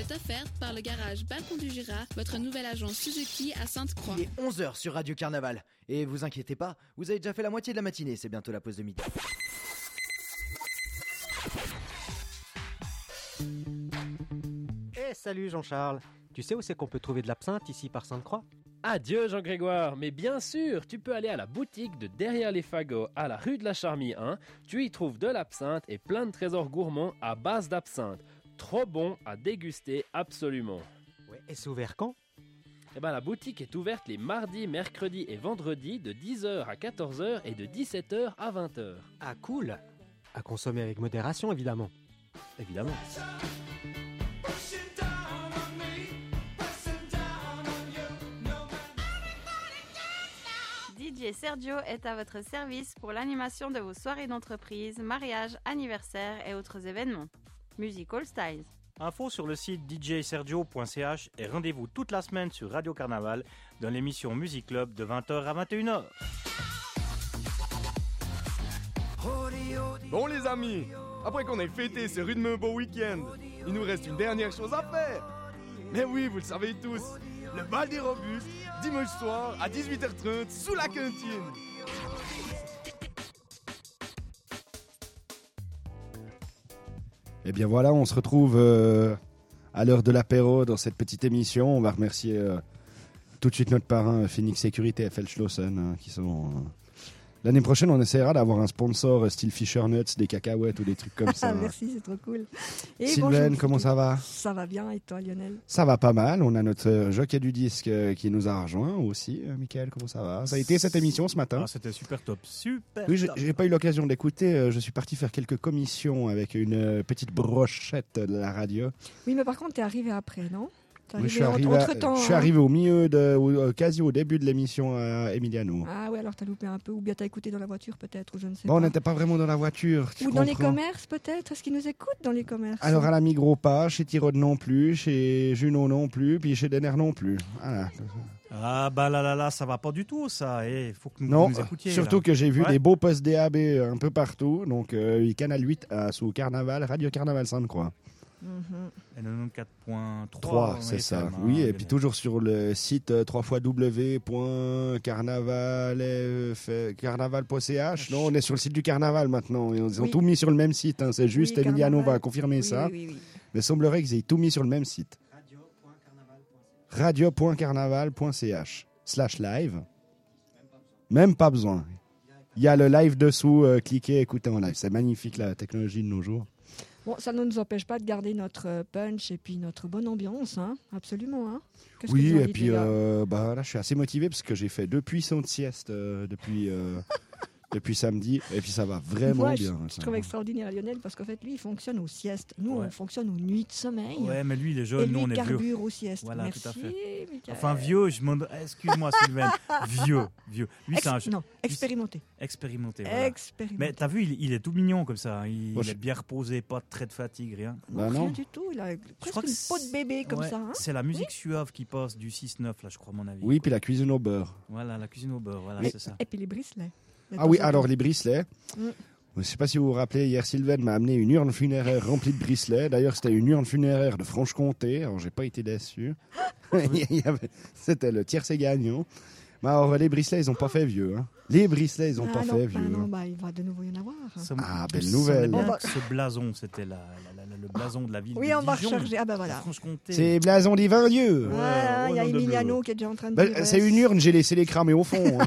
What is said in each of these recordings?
est offerte par le garage Balcon du Jura, votre nouvelle agence Suzuki à Sainte-Croix. Il est 11h sur Radio Carnaval. Et vous inquiétez pas, vous avez déjà fait la moitié de la matinée, c'est bientôt la pause de midi. Salut Jean-Charles. Tu sais où c'est qu'on peut trouver de l'absinthe ici par Sainte-Croix ? Adieu Jean-Grégoire, mais bien sûr, tu peux aller à la boutique de Derrière les Fagots à la rue de la Charmille 1. Tu y trouves de l'absinthe et plein de trésors gourmands à base d'absinthe. Trop bon à déguster absolument. Ouais, et c'est ouvert quand ? La boutique est ouverte les mardis, mercredis et vendredis de 10h à 14h et de 17h à 20h. Ah cool. À consommer avec modération évidemment. Évidemment. DJ Sergio est à votre service pour l'animation de vos soirées d'entreprise, mariages, anniversaires et autres événements. Musical Styles. Info sur le site djsergio.ch et rendez-vous toute la semaine sur Radio Carnaval dans l'émission Music Club de 20h à 21h. Bon les amis, après qu'on ait fêté ce rythme beau week-end, il nous reste une dernière chose à faire. Mais oui, vous le savez tous, le bal des robustes, dimanche soir à 18h30 sous la cantine. Et bien voilà, on se retrouve à l'heure de l'apéro dans cette petite émission. On va remercier tout de suite notre parrain Phoenix Sécurité et Feldschlossen qui sont... L'année prochaine, on essaiera d'avoir un sponsor style Fisher Nuts, des cacahuètes ou des trucs comme ça. Merci, c'est trop cool. Et Sylvaine, comment ça va ? Ça va bien, et toi Lionel ? Ça va pas mal, on a notre jockey du disque qui nous a rejoint aussi. Michael, comment ça va ? Ça a été cette émission ce matin ? C'était super top, super Oui, top. j'ai pas eu l'occasion d'écouter, je suis parti faire quelques commissions avec une petite brochette de la radio. Oui, mais par contre, t'es arrivé après, non ? Oui, je suis arrivé au milieu, quasi au début de l'émission à Emiliano. Ah ouais, alors t'as loupé un peu, ou bien t'as écouté dans la voiture peut-être, ou je ne sais pas. On n'était pas vraiment dans la voiture. Ou dans les commerces peut-être, est-ce qu'ils nous écoutent dans les commerces ? Alors à la Migros pas, chez Tyrone non plus, chez Juno non plus, puis chez Denner non plus. Voilà. Ah bah là, ça va pas du tout ça, faut que nous écoutiez. Surtout là. Que j'ai vu des beaux postes DAB un peu partout, donc Canal 8 sous Carnaval, Radio Carnaval Sainte-Croix. Et 94.3 c'est ça. Oui, et puis toujours sur le site www.carnaval.ch. Non, on est sur le site du Carnaval maintenant. Ils ont tout mis sur le même site. C'est juste, Emiliano va confirmer ça. Oui. Mais il semblerait qu'ils aient tout mis sur le même site. radio.carnaval.ch/live. Même pas besoin. Il y a le live dessous. Cliquez, écoutez en live. C'est magnifique la technologie de nos jours. Bon, ça ne nous empêche pas de garder notre punch et puis notre bonne ambiance, hein, absolument. Hein. Oui, et puis là, je suis assez motivé parce que j'ai fait 2 puissants de sieste depuis samedi, et puis ça va vraiment bien. Je trouve extraordinaire Lionel parce qu'en fait, lui, il fonctionne aux siestes. Nous, on fonctionne aux nuits de sommeil. Ouais, mais lui, il est jeune, nous, on est vieux. Et lui, carbure aux siestes. Voilà, Merci, tout à fait. Michael. Enfin, vieux, excuse-moi, Sylvain. Vieux. Lui, Non, expérimenté. Expérimenté, voilà. Mais t'as vu, il est tout mignon comme ça. Il est bien reposé, pas de trait de fatigue, rien. Rien du tout. Il a presque une peau de bébé comme ça. Hein. C'est la musique suave qui passe du 6-9, là, je crois, à mon avis. Oui, puis la cuisine au beurre. Voilà, la cuisine au beurre, voilà, c'est ça. Et puis les bricelets. Ah oui, alors les bricelets. Je ne sais pas si vous vous rappelez, hier Sylvain m'a amené une urne funéraire remplie de bricelets. D'ailleurs, c'était une urne funéraire de Franche-Comté. Alors, j'ai pas été déçu. C'était le tiercé gagnant. Mais alors, les bricelets, ils n'ont pas fait vieux. Hein. Les bricelets, ils n'ont pas fait vieux. Non, il va de nouveau y en avoir. Belle nouvelle. Ce blason, c'était le blason de la ville de Dijon. Oui, on va rechercher. Ah ben voilà. C'est blason des vins dieux. Il y a Emiliano qui est déjà en train de dire. C'est une urne, j'ai laissé les cramer au fond.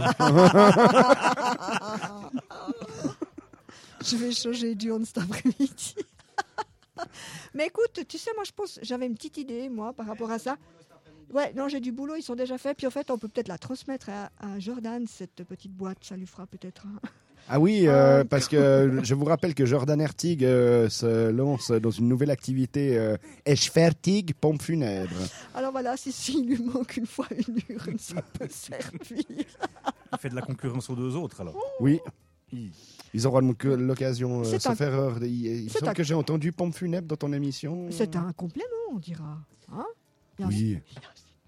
Je vais changer d'urne cet après-midi. Mais écoute, tu sais, moi je pense, j'avais une petite idée, moi, par rapport à ça. Ouais, non, j'ai du boulot, ils sont déjà faits. Puis en fait, on peut peut-être la transmettre à Jordan, cette petite boîte. Ça lui fera peut-être un... Ah oui, parce que je vous rappelle que Jordan Hertig se lance dans une nouvelle activité, Eschfertig, pompe funèbre. Alors voilà, s'il lui manque une fois une urne, ça peut servir. Il fait de la concurrence aux 2 autres, alors. Oui. Ils auront l'occasion, sauf erreur. Il semble que j'ai entendu pompe funèbre dans ton émission. C'est un complément, on dira. Hein? Oui.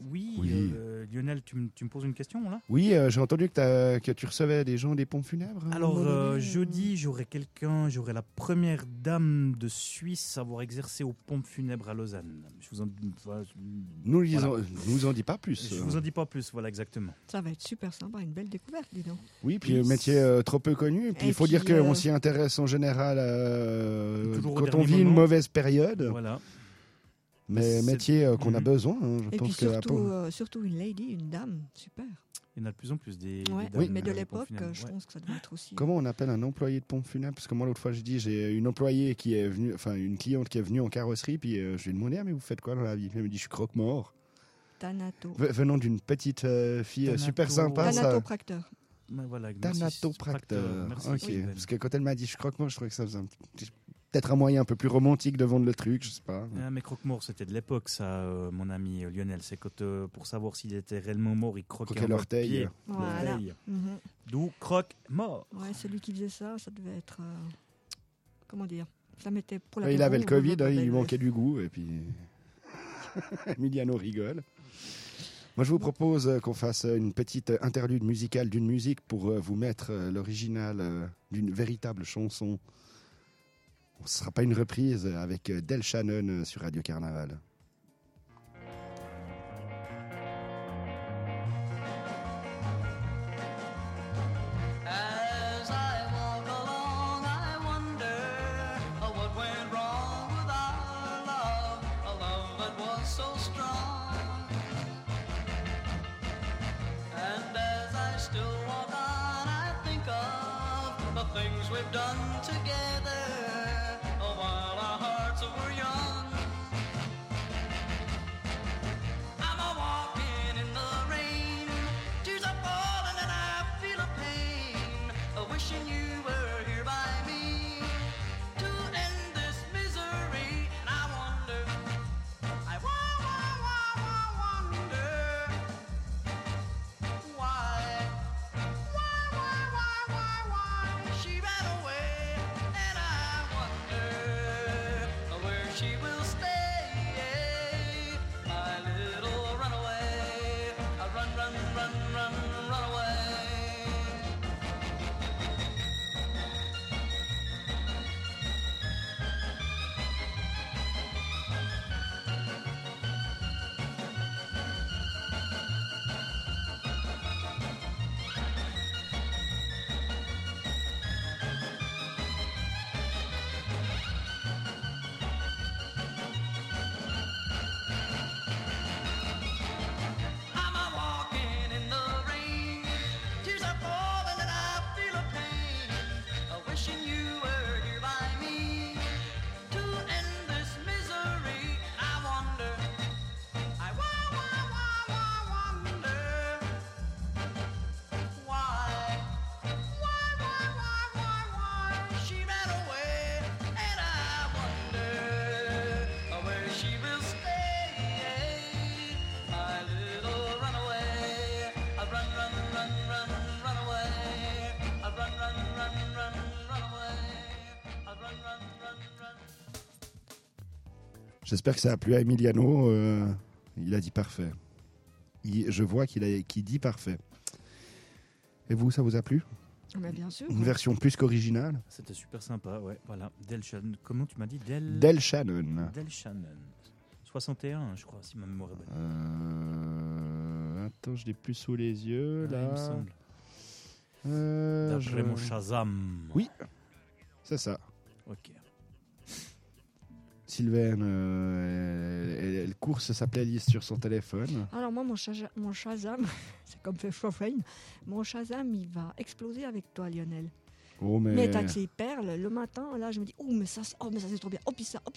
Oui, Oui. Lionel, tu me poses une question là? Oui, j'ai entendu que tu recevais des gens des pompes funèbres. à un Alors, moment donné, jeudi, j'aurai la première dame de Suisse à avoir exercé aux pompes funèbres à Lausanne. Je vous en, nous en dis pas plus. Je vous en dis pas plus, voilà, exactement. Ça va être super sympa, une belle découverte, dis donc. Oui, puis métier trop peu connu. Puis Et il faut puis, dire qu'on s'y intéresse en général Toujours au quand on dernier vit une moment. mauvaise période. Voilà. Mais métier qu'on a besoin. hein, je Et puis pense que surtout une lady, une dame, super. Il y en a de plus en plus des Ouais, dames, mais de aux l'époque, pompes funèbres. je Ouais. pense que ça doit être aussi. Comment on appelle un employé de pompe funèbre? Parce que moi, l'autre fois, j'ai une employée qui est venue, enfin, une cliente qui est venue en carrosserie, puis je lui ai demandé, mais vous faites quoi dans la vie? Elle me dit, je suis croque-mort. Thanato. Venant d'une petite fille Thanato. super sympa, ça. Thanatopracteur. Ouais, voilà, merci, Thanatopracteur. Merci, Ok, Sylvain. parce que quand elle m'a dit, je suis croque-mort, je trouvais que ça faisait peut-être un moyen un peu plus romantique de vendre le truc, je sais pas. Ah, mais croque-mort, c'était de l'époque, ça, mon ami Lionel. C'est quand, pour savoir s'il était réellement mort, il croquait Croquait en l'orteil. pied. Voilà. L'orteil. Mhm. D'où croque-mort. Ouais, celui qui faisait ça, ça devait être. Comment dire? Ça mettait pour la Il avait le Covid, il lui manquait. manquait du goût, et puis Emiliano rigole. Moi, je vous propose qu'on fasse une petite interlude musicale d'une musique pour vous mettre l'original d'une véritable chanson. Ce ne sera pas une reprise avec Del Shannon sur Radio Carnaval. As I walk along, I wonder what went wrong with our love, a love that was so strong. And as I still walk on, I think of the things we've done together while our hearts were young. I'm a walking in the rain, tears are falling and I feel a pain, wishing you were here by me to end this misery. And I wonder, I wonder why she ran away, and I wonder where she will stay, my little runaway. Run, run, run, run, run away. I'm a walking in the rain, tears are falling and I feel a pain, wishing you were here by me to end this misery. I wonder, I wonder why she ran away, and I wonder where she will stay, my little runaway. Run, run, run, run, run away. Run, run, run, run, run away. Run, run, run, run. J'espère que ça a plu à Emiliano. Il a dit parfait. Je vois qu'il dit parfait. Et vous, ça vous a plu? Mais bien sûr. Une version plus qu'originale? C'était super sympa, ouais, voilà. Del Shannon. Comment tu m'as dit? Del Shannon. Del Shannon. 61, je crois, si ma mémoire est bonne. Attends, je l'ai plus sous les yeux, Ouais, là. il me semble. Euh, D'après mon Shazam. Oui, c'est ça. Ok. Sylvain, le course sa playlist sur son téléphone. Alors moi, mon Shazam, c'est comme fait Chauffeine, mon Shazam, il va exploser avec toi, Lionel. Oh, Mais t'as que ces perles, le matin, là, je me dis, oh, mais ça c'est trop bien, oh, puis ça.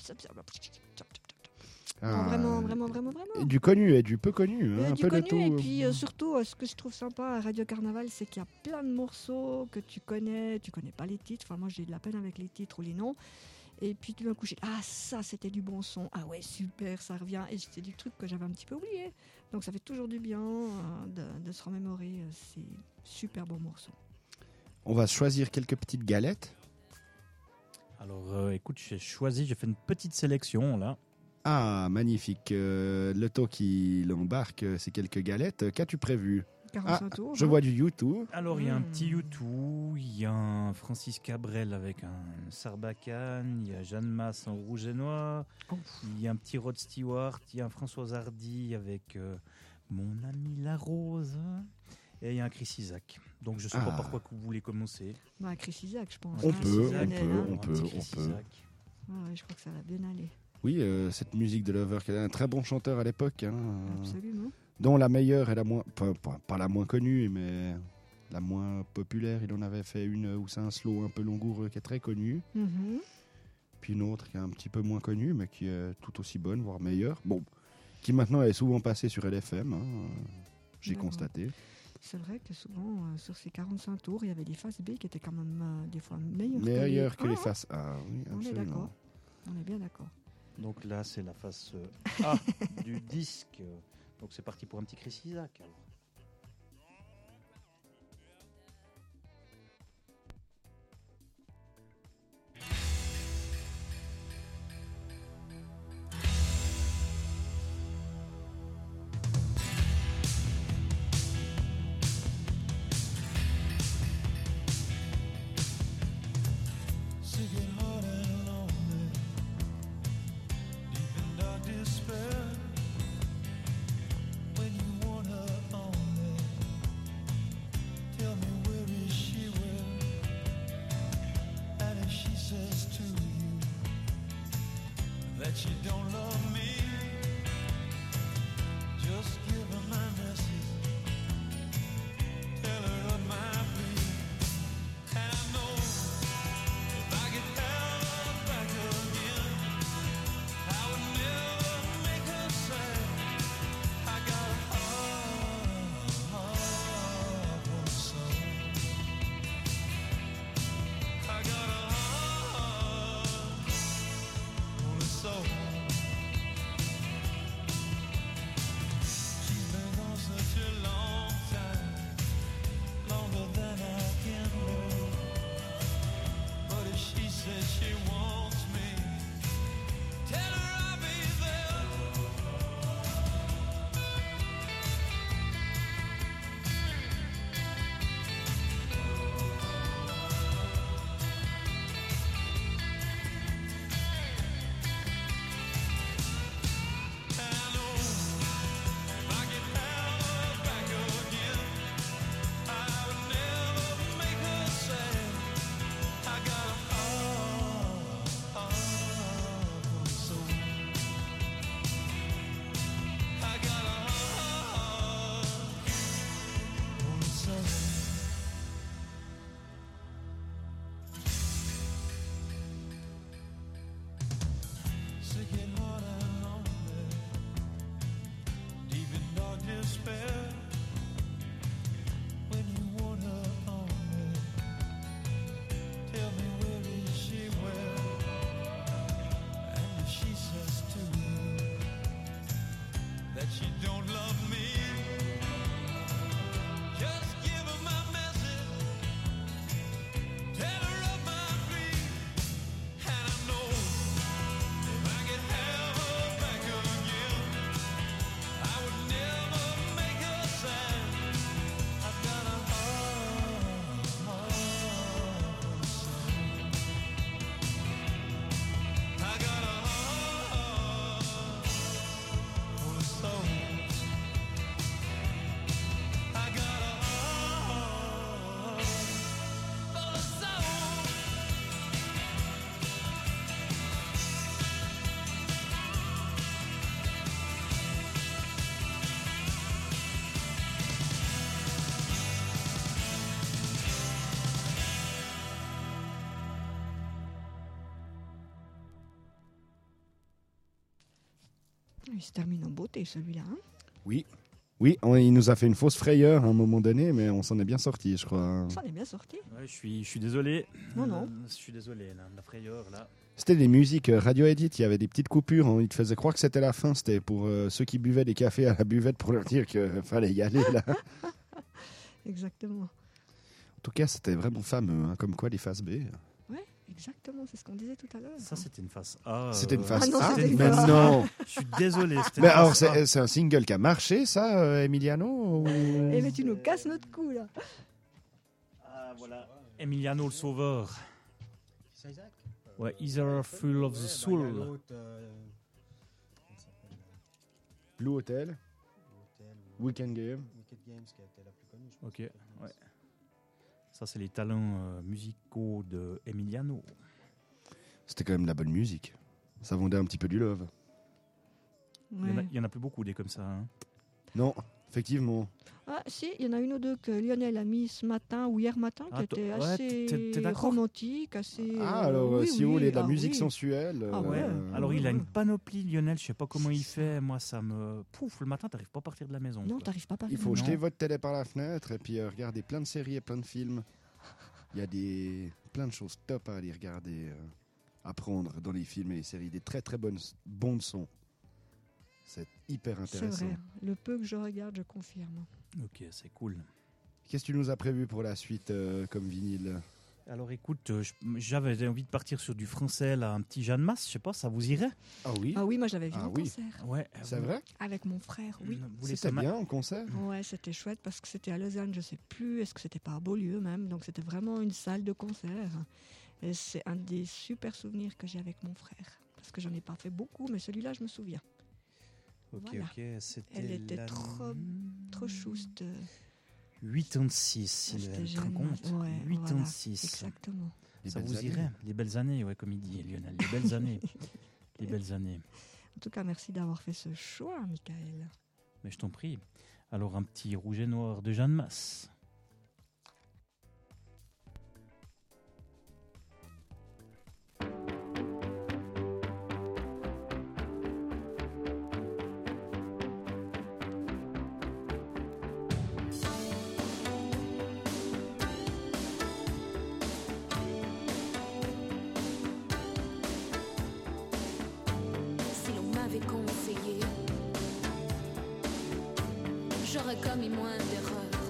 Non, vraiment. Du connu et du peu connu. Il y a Un du peu de connu, tout. et puis surtout, ce que je trouve sympa à Radio Carnaval, c'est qu'il y a plein de morceaux que tu connais pas les titres, enfin moi j'ai de la peine avec les titres ou les noms, et puis tu vas coucher, ah ça c'était du bon son, ah ouais super, ça revient, et c'est du truc que j'avais un petit peu oublié, donc ça fait toujours du bien de se remémorer ces super bons morceaux. On va choisir quelques petites galettes. Alors écoute, j'ai fait une petite sélection là. Ah, magnifique. Le taux qui l'embarque, c'est quelques galettes. Qu'as-tu prévu? 45 tours. Je hein. vois du YouTube. Alors, il y a un petit U2, il y a un Francis Cabrel avec un Sarbacane, il y a Jeanne Masse en rouge et noir, il y a un petit Rod Stewart, il y a un François Hardy avec Mon ami la rose, et il y a un Chris Isaak. Donc, je ne sais pas par quoi que vous voulez commencer. Bah, Chris Isaak, je pense. On hein, peut, c'est Lionel, hein. on peut. Ouais, je crois que ça va bien aller. Oui, cette musique de Lover, qui est un très bon chanteur à l'époque. Hein, Absolument. dont la meilleure est la moins, pas la moins connue, mais la moins populaire. Il en avait fait une où c'est un slow un peu langoureux qui est très connu. Mhm. Puis une autre qui est un petit peu moins connue, mais qui est tout aussi bonne, voire meilleure. Bon, qui maintenant est souvent passée sur LFM, hein, j'ai D'accord. constaté. C'est vrai que souvent, sur ces 45 tours, il y avait des faces B qui étaient quand même des fois meilleures Meilleure que les Ah, faces A, oui, On est absolument. d'accord. On est bien d'accord. Donc là, c'est la face A du disque. Donc c'est parti pour un petit Chris Isaak. Alors. That you don't love me, just give her my message. Tell her of my plea. And I know if I get held back again, I would never make her sad. I got a heart full of soul. I got a heart full of soul. She's been gone such a long time, longer than I can bear. But if she says she wants me, tell her I'll be there. And I know if I get held back again, I would never make her sad. I got a heart full of soul. I got a heart full of soul. Sick and hard and lonely, deep in dark despair. When you want her only, tell me where is she where? And if she says to you that she don't love me, just give her my message. Tell her of my grief. And I know if I get held back again, I would never make her sad. I've got a heart full of soul. I got a heart full of soul. I got a heart full of soul. Il se termine en beauté celui-là. Hein. Oui, il nous a fait une fausse frayeur à un moment donné, mais on s'en est bien sorti, je crois. Ça en est bien sorti. Ouais, je suis désolé. Non. Je suis désolé, la frayeur, là. C'était des musiques radio edit, il y avait des petites coupures, hein, il te faisait croire que c'était la fin, c'était pour ceux qui buvaient des cafés à la buvette pour leur dire qu'il fallait y aller là. Exactement. En tout cas, c'était vraiment fameux, hein, comme quoi les faces B. Exactement, c'est ce qu'on disait tout à l'heure. Ça, c'était une face A. C'était une face Ah non, A. c'était une Mais face A. non. Je suis désolé. C'était Mais une alors, face A. c'est un single qui a marché, ça, Emiliano ou- Eh mais tu nous casses notre cou là. Ah, voilà. Emiliano le Sauveur. Ouais, Either Full of the Soul. Blue Hotel, Weekend Game. Ok, ouais. Ça, c'est les talents musicaux de Emiliano. C'était quand même de la bonne musique. Ça vendait un petit peu du love. Ouais. Il y en a plus beaucoup des comme ça. Hein. Non, effectivement. Ah si, il y en a une ou deux que Lionel a mis ce matin ou hier matin qui Ah, étaient ouais, assez t'es d'accord romantiques, assez... Ah, alors, oui, si vous voulez de la ah musique oui. sensuelle. Ah ouais. Alors, il a ouais. une panoplie, Lionel. Je sais pas comment il fait. Moi, ça me. Pouf, le matin, t'arrives pas à partir de la maison. Non, quoi. t'arrives pas à parler. Il faut Non. jeter votre télé par la fenêtre et puis regarder plein de séries et plein de films. Il y a plein de choses top à aller regarder, à prendre dans les films et les séries. Des très très bons sons. C'est hyper C'est intéressant. vrai, le peu que je regarde, je confirme. Ok, c'est cool. Qu'est-ce que tu nous as prévu pour la suite comme vinyle? Alors, écoute, j'avais envie de partir sur du français, là, un petit Jeanne Masse. Je sais pas, ça vous irait? Ah oui, Ah oui, moi j'avais vu Ah en oui. concert. Ouais. c'est vrai? Avec mon frère, oui. Vous voulez C'était ça bien en concert? Ouais, c'était chouette parce que c'était à Lausanne, je sais plus, est-ce que c'était pas à Beaulieu même, donc c'était vraiment une salle de concert. Et c'est un des super souvenirs que j'ai avec mon frère. Parce que j'en ai pas fait beaucoup, mais celui-là, je me souviens. Ok, Voilà. ok. C'était Elle était trop chouste. 86, C'était Sylvain, tu te Jeanne rends compte? Masse. Ouais, 86. Exactement. Les Ça belles vous années. irait? Les belles années, ouais, comme il dit Lionel. Les belles années. Les belles années. En tout cas, merci d'avoir fait ce choix, Michael. Mais je t'en prie. Alors, un petit rouge et noir de Jeanne Masse. Si l'on m'avait conseillé, j'aurais commis moins d'erreurs.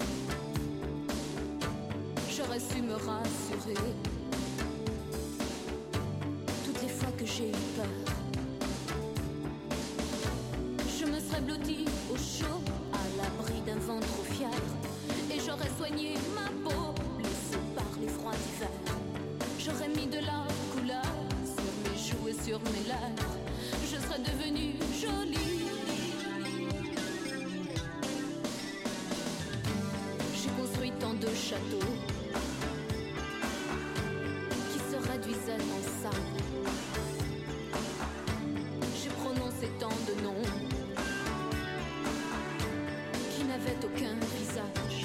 J'aurais su me rassurer toutes les fois que j'ai eu peur. Je me serais blottie au chaud, à l'abri d'un vent trop fier, et j'aurais soigné ma peau, blessée par les froids d'hiver. J'aurais mis de la couleur sur mes joues et sur mes lèvres. Je serais devenue jolie. J'ai construit tant de châteaux qui se réduisaient en sable. J'ai prononcé tant de noms qui n'avaient aucun visage.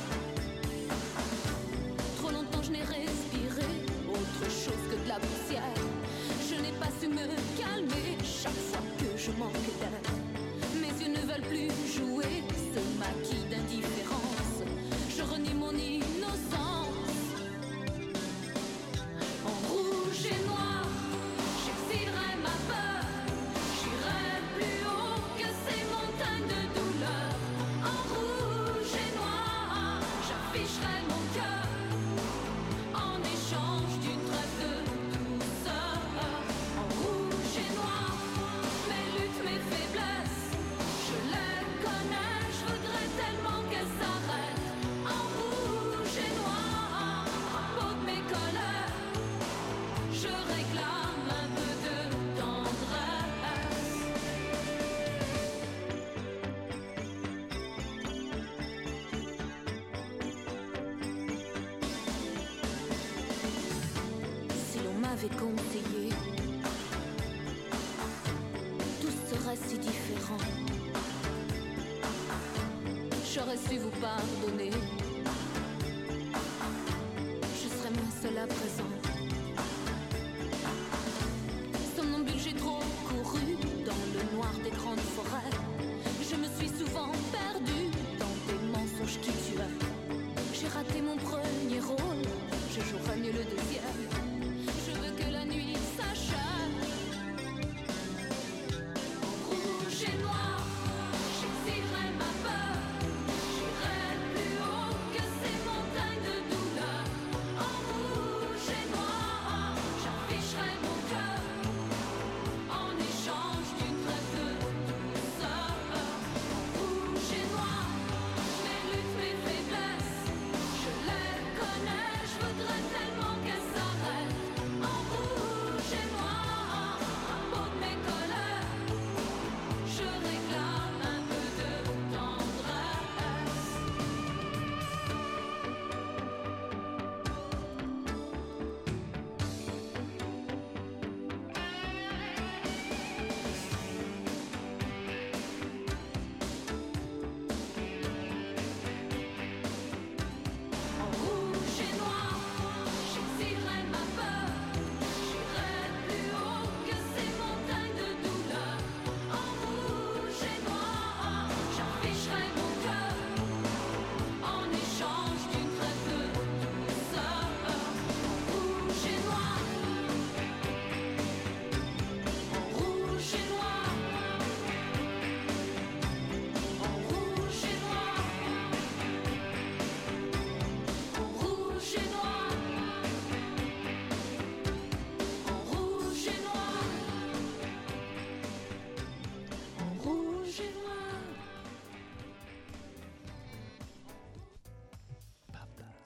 Trop longtemps je n'ai respiré autre chose que de la poussière. Je n'ai pas su me calmer chaque fois que je manque d'air. Mes yeux ne veulent plus jouer ce maquis d'indifférence. Je renie mon innocence. En rouge et noir, j'exilerai ma peur. J'irai plus haut que ces montagnes de douleur. En rouge et noir, j'afficherai mon cœur. En échange d'une trêve de douceur. En rouge et noir, mes luttes, mes faiblesses, je les connais, je voudrais tellement qu'elles s'arrêtent. En rouge et noir, à peau de mes colères, je réclame un peu de tendresse. Si l'on m'avait conseillé, tout serait si différent. J'aurais su vous pardonner. Je serais moins seule à présent. Somnambule, j'ai trop couru dans le noir des grandes forêts. Je me suis souvent perdue dans des mensonges qui tuaient. J'ai raté mon premier rôle, je jouerai mieux le deuxième. Je veux que la nuit s'achève. En rouge et noir, j'exilerai ma peur. J'irai plus haut que ces montagnes de douleur. En rouge et noir,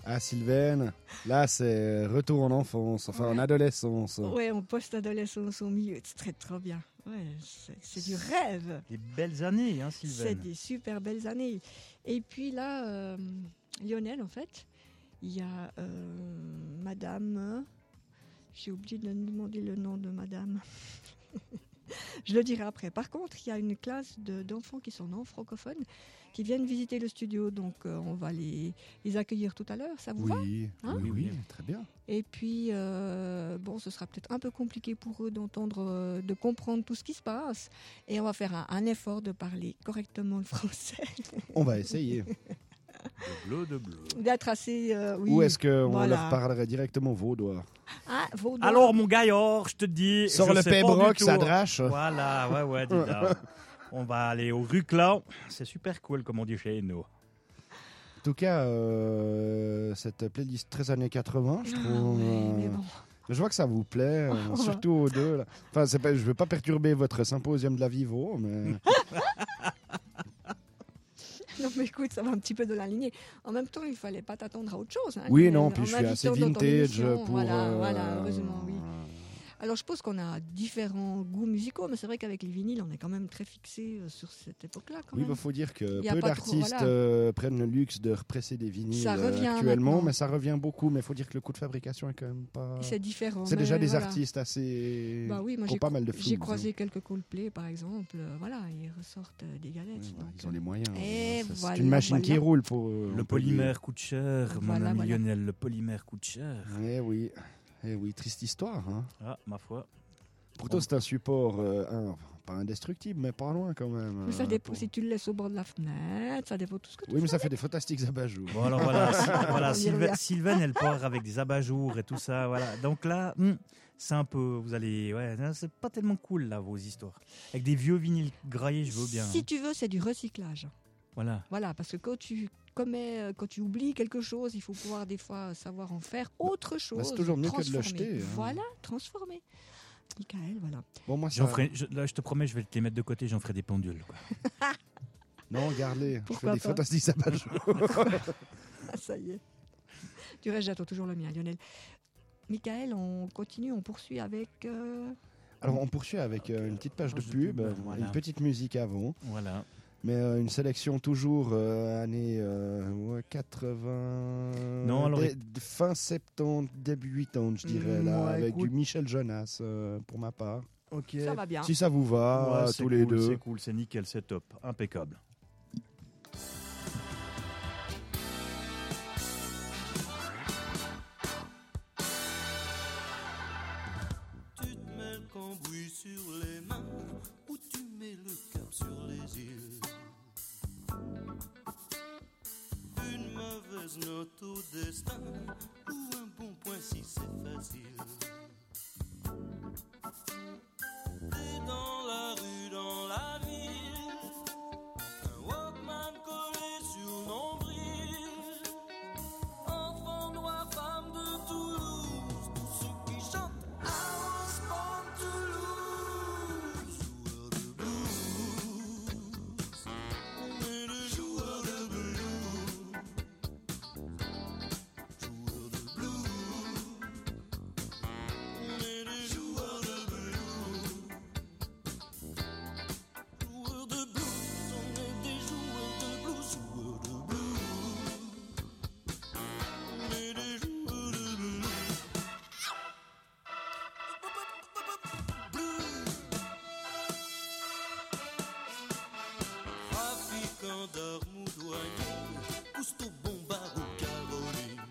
Ah, Sylvaine, là, c'est retour en enfance, enfin en adolescence. Ouais, en post-adolescence au milieu, c'est très très bien. Ouais, c'est du rêve. Des belles années, hein, C'est Sylvaine. des super belles années. Et puis là, Lionel, en fait, il y a Madame. J'ai oublié de demander le nom de Madame. Je le dirai après. Par contre, il y a une classe d'enfants qui sont non francophones qui viennent visiter le studio. Donc, on va les accueillir tout à l'heure. Ça vous va? Hein? Oui, très bien. Et puis, bon, ce sera peut-être un peu compliqué pour eux d'entendre, de comprendre tout ce qui se passe. Et on va faire un effort de parler correctement le français. On va essayer. De bleu. D'être assez... oui, Ou est-ce qu'on voilà. leur parlerait directement vaudois? Ah, vaudois. Alors, mon gaillard, je te dis... Sors je le sais pas pébroc, du tout. ça drache. Voilà, ouais, dis donc. On va aller au Rucla. C'est super cool, comme on dit chez nous. En tout cas, cette playlist très années 80, je trouve... mais bon. Je vois que ça vous plaît, surtout aux deux. Là. Enfin, je ne veux pas perturber votre symposium de la Vivo, mais... Non, mais écoute, ça va un petit peu de la lignée. En même temps, il fallait pas t'attendre à autre chose. Hein, Oui, quand non, même, puis en je suis assez m'invitant dans ton vintage émission. pour... Voilà, heureusement, oui. Alors, je pense qu'on a différents goûts musicaux, mais c'est vrai qu'avec les vinyles, on est quand même très fixé sur cette époque-là. Quand Oui, même. il faut dire que Il y a peu pas trop, d'artistes voilà. prennent le luxe de represser des vinyles Ça revient actuellement, maintenant. mais ça revient beaucoup. Mais il faut dire que le coût de fabrication est quand même pas... C'est différent. C'est déjà mais des voilà. artistes assez... Bah oui, moi qui ont pas mal de j'ai flou, croisé quelques Coldplay, par exemple. Voilà, ils ressortent des galettes. disons. donc, Ils ont les moyens. Et C'est voilà, une machine qui voilà. roule pour... Le polymère coûte cher, Voilà, mon ami voilà. Lionel. Le polymère coûte cher. Eh oui, triste histoire. Hein. Ah, ma foi. Pourtant, c'est un support, pas indestructible, mais pas loin quand même. Mais ça dépend si tu le laisses au bord de la fenêtre, ça dépend de tout ce que tu Oui, mais fais. ça fait des fantastiques abat-jours. Bon, alors voilà, On y revient. Sylvaine, elle part avec des abat-jours et tout ça. Voilà. Donc là, c'est un peu. Vous allez. Ouais, c'est pas tellement cool, là, vos histoires. Avec des vieux vinyles graillés, je veux bien. Si tu veux, c'est du recyclage. Voilà. Voilà, parce que quand tu oublies quelque chose, il faut pouvoir des fois savoir en faire autre chose. c'est toujours mieux que de le transformer. jeter, hein. Voilà, transformer. Michael, voilà. Bon, moi, Là, je te promets, je vais te les mettre de côté, j'en ferai des pendules. Quoi. Non, garde-les. Je Pourquoi fais des pas fantastiques abat-jours. Ah, ça y est. Du reste, j'attends toujours le mien, Lionel. Michael, on continue, on poursuit avec... Alors, on poursuit avec une petite page de pub, voilà. une petite musique avant. Voilà. Mais une sélection toujours années 80... Non, alors- fin 70, début 80, je dirais, là, Ouais, avec écoute. du Michel Jonas, pour ma part. Ok. Ça va bien. Si ça vous va, Ouais, c'est tous les cool, deux. C'est cool, c'est nickel, c'est top. Impeccable. Tu te mets le cambouis sur les mains ou tu mets le cap sur les îles. Une mauvaise note au destin ou un bon point si c'est facile. T'es dans la rue, dans la ville, un Walkman collé sur le nombril. Enfant noir, femme de Toulouse, tous ceux qui chantent I was born to lose. Joueur de blues, on est le joueur de blues. Joueur de blues, on est les joueurs de blues. Joueurs de blues, on est des joueurs de blues. Joueurs de blues, on est des joueurs de blues. Trafiquant d'armes ou douanier, Cousteau, Bombard ou Caroline.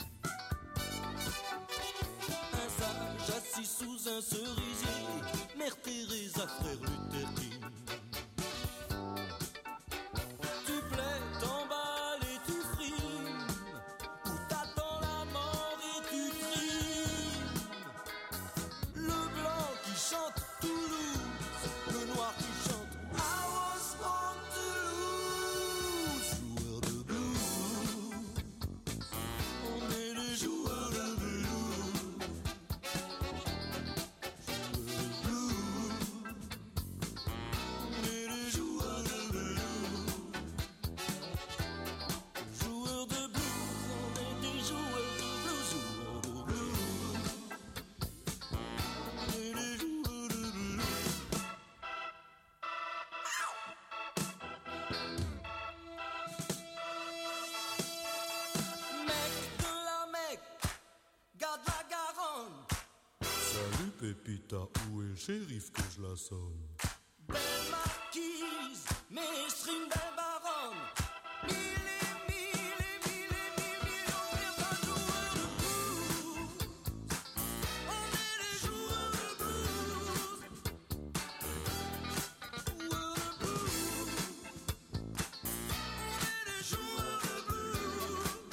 Un sage assis sous un cerisier, Mère Teresa, frère Luther King. Tu plais, t'emballes et tu frimes, ou t'attends la mort et tu trimes. Le blanc qui chante Toulouse, le noir qui chante I was born to lose. Joueur de blues, on est les joueurs de blues. Joueurs de blues, Pépita, où est le shérif que je l'assomme? Belle marquise, mistrine belle baronne. Mille et mille et mille et mille millions, y'a pas de joueurs de blues. On est des joueurs de blues. Joueurs de blues. On est des joueurs de blues.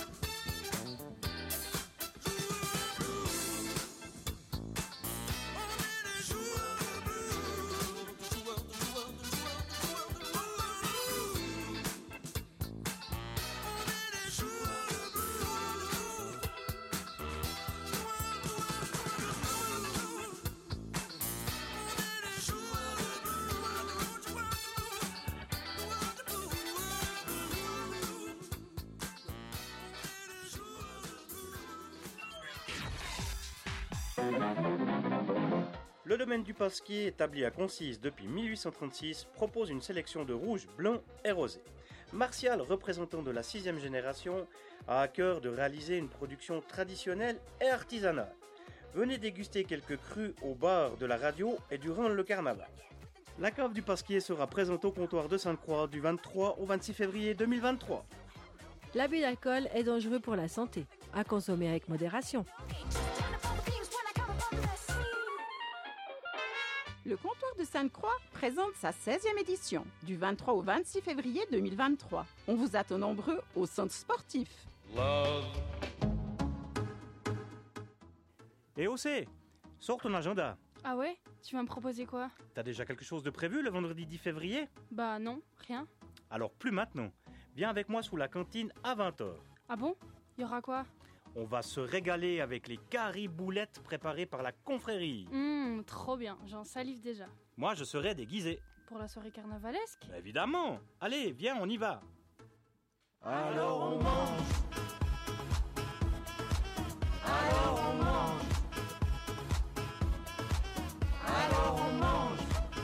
Le domaine du Pasquier, établi à Concise depuis 1836, propose une sélection de rouges, blancs et rosés. Martial, représentant de la 6e génération, a à cœur de réaliser une production traditionnelle et artisanale. Venez déguster quelques crus au bar de la radio et durant le carnaval. La cave du Pasquier sera présente au comptoir de Sainte-Croix du 23 au 26 février 2023. L'abus d'alcool est dangereux pour la santé, à consommer avec modération. Le comptoir de Sainte-Croix présente sa 16e édition, du 23 au 26 février 2023. On vous attend nombreux au centre sportif. Et OC, sors ton agenda. Ah ouais? Tu vas me proposer quoi? T'as déjà quelque chose de prévu le vendredi 10 février? Bah non, rien. Alors plus maintenant. Viens avec moi sous la cantine à 20h. Ah bon? Y aura quoi? On va se régaler avec les cariboulettes préparées par la confrérie. Trop bien, j'en salive déjà. Moi, je serai déguisé. Pour la soirée carnavalesque? Évidemment. Allez, viens, on y va. Alors on mange. Alors on mange. Alors on mange.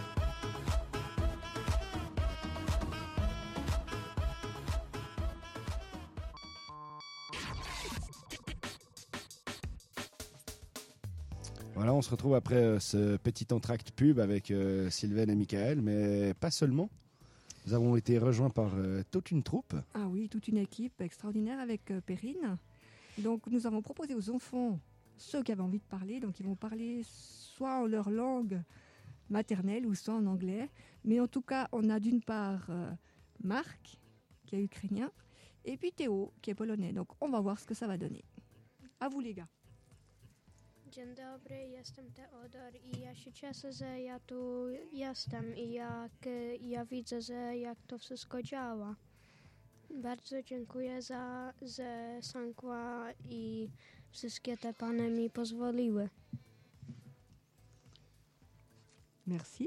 Voilà, on se retrouve après ce petit entracte pub avec Sylvain et Michael, mais pas seulement. Nous avons été rejoints par toute une troupe. Ah oui, toute une équipe extraordinaire avec Perrine. Donc nous avons proposé aux enfants, ceux qui avaient envie de parler, donc ils vont parler soit en leur langue maternelle ou soit en anglais. Mais en tout cas, on a d'une part Marc, qui est ukrainien, et puis Théo, qui est polonais. Donc on va voir ce que ça va donner. À vous les gars. Dzień dobry, jestem Teodor i ja się cieszę, że ja tu jestem i ja widzę, że jak to wszystko działa. Bardzo dziękuję że Sankła i wszystkie te pany mi pozwoliły. Merci.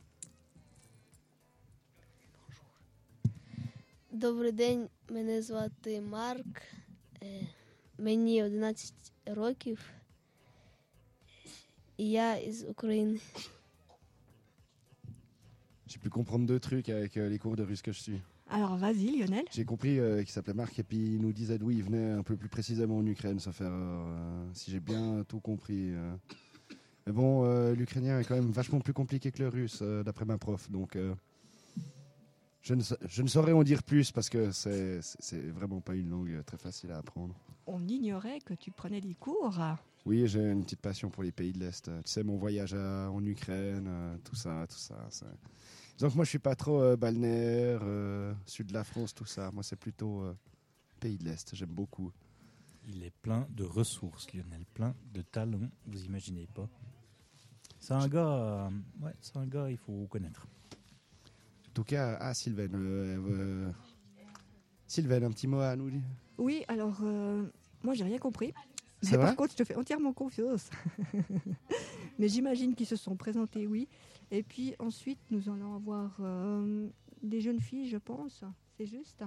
Добрий день, мене звати Марк. Мені 11 років. І я із України. J'ai pu comprendre deux trucs avec les cours de russe que je suis. Alors vas-y Lionel. J'ai compris qu'il s'appelait Marc et puis il nous disait d'où il venait un peu plus précisément en Ukraine, sauf erreur, si j'ai bien tout compris. Mais bon, l'ukrainien est quand même vachement plus compliqué que le russe, d'après ma prof, donc je ne saurais en dire plus parce que c'est vraiment pas une langue très facile à apprendre. On ignorait que tu prenais des cours. Oui, j'ai une petite passion pour les pays de l'Est. Tu sais, mon voyage en Ukraine, tout ça. Donc moi, je suis pas trop balnéaire, sud de la France, tout ça. Moi, c'est plutôt pays de l'Est. J'aime beaucoup. Il est plein de ressources, Lionel, plein de talents, vous imaginez pas. C'est un gars, il faut connaître. En tout cas, Sylvain, Sylvain, un petit mot à nous dire? Oui, alors moi, j'ai rien compris. C'est Mais vrai par contre, je te fais entièrement confiance. Mais j'imagine qu'ils se sont présentés, oui. Et puis ensuite, nous allons avoir des jeunes filles, je pense. C'est juste?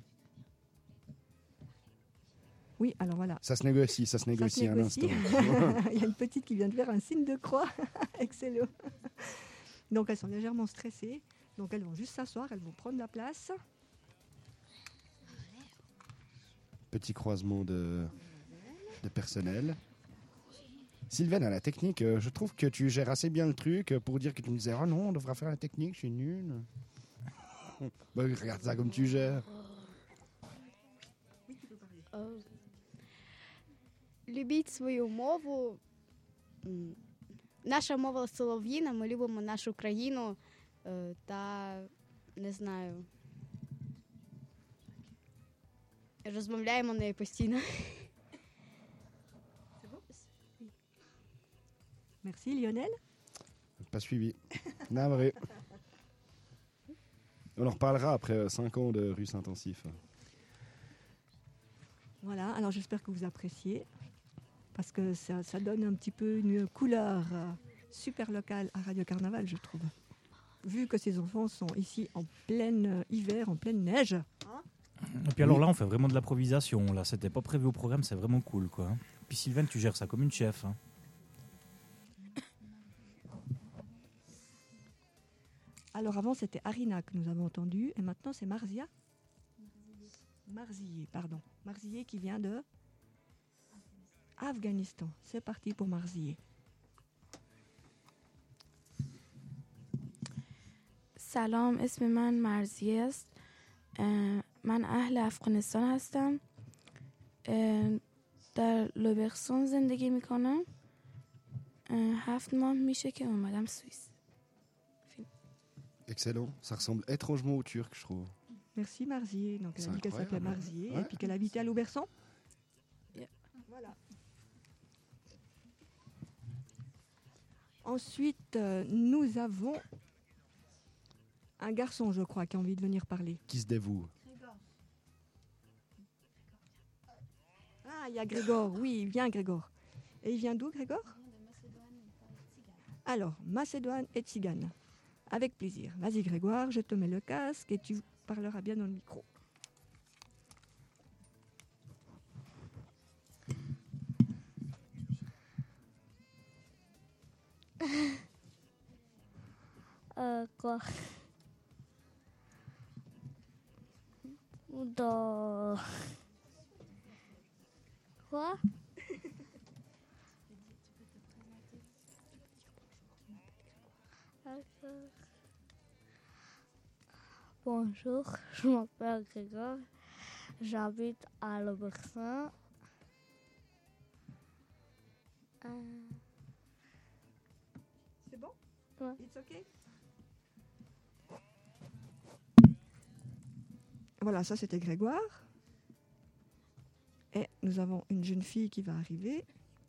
Oui, alors voilà. Ça se négocie un instant. Il y a une petite qui vient de faire un signe de croix. Excellent. Donc elles sont légèrement stressées. Donc elles vont juste s'asseoir, elles vont prendre la place. Petit croisement de personnel. Sylvain, à la technique, je trouve que tu gères assez bien le truc pour dire que tu me disais « Oh non, on devra faire la technique, je suis nul. » Bah, regarde ça comme tu gères. Любіть свою мову. Наша мова солов'їна, ми любимо нашу країну та, не знаю, розмовляємо нею постійно. Merci Lionel. Pas suivi. Navré. On en reparlera après 5 ans de russe intensif. Voilà, alors j'espère que vous appréciez, parce que ça donne un petit peu une couleur super locale à Radio Carnaval, je trouve. Vu que ces enfants sont ici en plein hiver, en pleine neige. Et puis alors là, on fait vraiment de l'improvisation. Là, c'était pas prévu au programme, c'est vraiment cool, quoi. Puis Sylvain, tu gères ça comme une chef. Hein. Alors avant, c'était Arina que nous avons entendu, et maintenant c'est Marzia. Marzier, pardon. Marzier qui vient de Afghanistan. C'est parti pour Marzier. سلام، اسم من مرزیه است. من اهل افغانستان هستم. در لوبرسون زندگی میکنم. 7 ماه میشه که اومدم سوئیس. Excellent. Ça ressemble étrangement au turc, je trouve. Merci Marzier. Donc elle C'est a dit qu'elle s'appelait incroyable. Marzier Ouais. et puis qu'elle habitait à Loubersan. Yeah. Voilà. Ensuite, nous avons un garçon, je crois, qui a envie de venir parler. Qui se dévoue. Ah, il y a Grégor. Oui, viens Grégor. Et il vient d'où Grégor? Alors, Macédoine et Tzigane. Avec plaisir. Vas-y Grégoire, je te mets le casque et tu parleras bien dans le micro. Quoi? Dans... Quoi? Bonjour, je m'appelle Grégoire, j'habite à Loubersan. C'est bon? Ouais. It's okay? Voilà, ça c'était Grégoire. Et nous avons une jeune fille qui va arriver.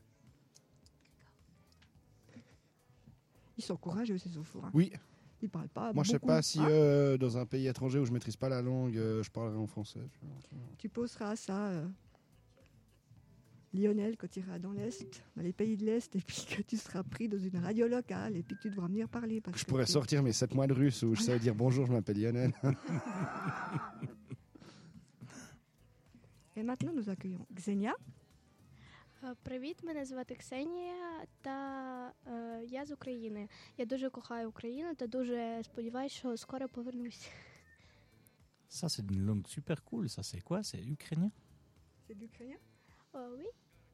Ils sont courageux ces enfants. Hein. Oui. Ils parlent pas. Moi, je sais beaucoup, pas si hein. dans un pays étranger où je maîtrise pas la langue, je parlerai en français. Tu poseras ça, Lionel, quand tu iras dans l'Est, dans les pays de l'Est, et puis que tu seras pris dans une radio locale, et puis que tu devras venir parler. Parce Je que pourrais tu- sortir mes 7 mois de russe où je sais dire bonjour, je m'appelle Lionel. Et maintenant, nous accueillons Xenia. Привіт, мене звати Ксенія, та я з України. Я дуже кохаю Україну та дуже сподіваюся, що скоро повернусь. Ça, c'est une langue super cool. Ça, c'est quoi? C'est ukrainien? C'est de l'ukrainien? Oui.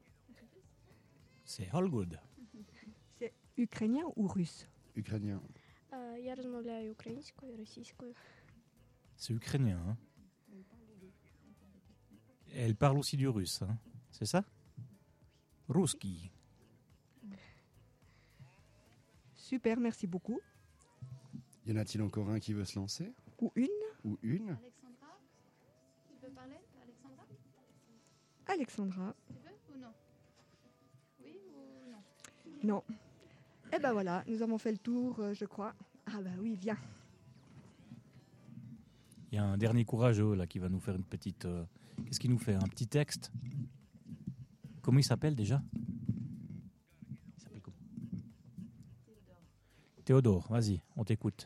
C'est all good. C'est ukrainien ou russe? Ukrainien. Я розмовляю українською, російською. C'est ukrainien. Hein. Elle parle aussi du russe. Hein. C'est ça? Ruski. Super, merci beaucoup. Y en a-t-il encore un qui veut se lancer? Ou une? Ou une? Alexandra, tu veux parler? Alexandra, Alexandra. tu veux ou non? Oui ou non? Non. Eh ben voilà, nous avons fait le tour, je crois. Ah bah oui, viens. Il y a un dernier courageux là qui va nous faire une petite... Qu'est-ce qu'il nous fait? Un petit texte? Comment il s'appelle déjà? Il s'appelle comment? Théodore, vas-y, on t'écoute.